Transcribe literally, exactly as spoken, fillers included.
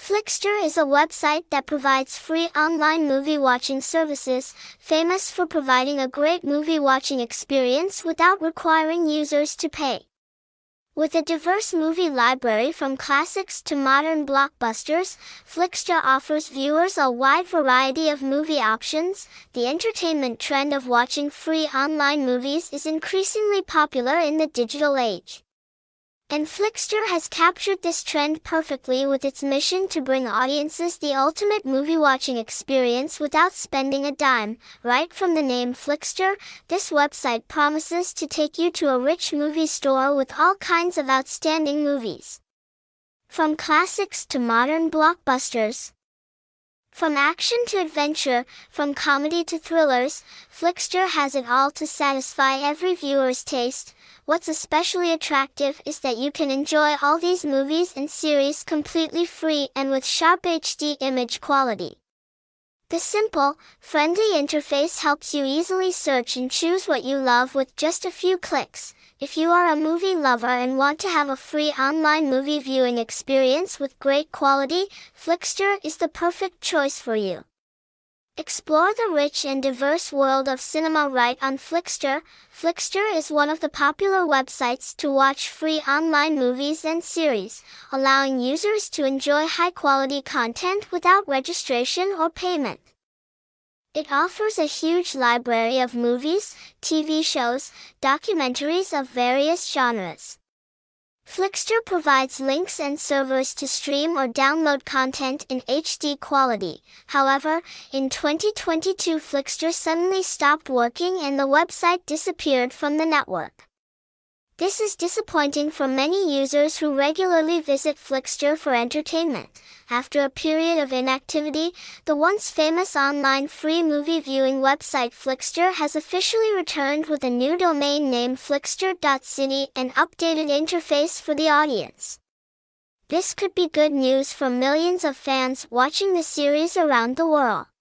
Flixster is a website that provides free online movie watching services, famous for providing a great movie watching experience without requiring users to pay. With a diverse movie library from classics to modern blockbusters, Flixster offers viewers a wide variety of movie options. The entertainment trend of watching free online movies is increasingly popular in the digital age. And Flixster has captured this trend perfectly with its mission to bring audiences the ultimate movie-watching experience without spending a dime. Right from the name Flixster, this website promises to take you to a rich movie store with all kinds of outstanding movies. From classics to modern blockbusters. From action to adventure, from comedy to thrillers, Flixster has it all to satisfy every viewer's taste. What's especially attractive is that you can enjoy all these movies and series completely free and with sharp H D image quality. The simple, friendly interface helps you easily search and choose what you love with just a few clicks. If you are a movie lover and want to have a free online movie viewing experience with great quality, Flixster is the perfect choice for you. Explore the rich and diverse world of cinema right on Flixster. Flixster is one of the popular websites to watch free online movies and series, allowing users to enjoy high-quality content without registration or payment. It offers a huge library of movies, T V shows, documentaries of various genres. Flixster provides links and servers to stream or download content in H D quality. However, in twenty twenty-two Flixster suddenly stopped working and the website disappeared from the network. This is disappointing for many users who regularly visit Flixster for entertainment. After a period of inactivity, the once famous online free movie viewing website Flixster has officially returned with a new domain name flixster dot city and updated interface for the audience. This could be good news for millions of fans watching the series around the world.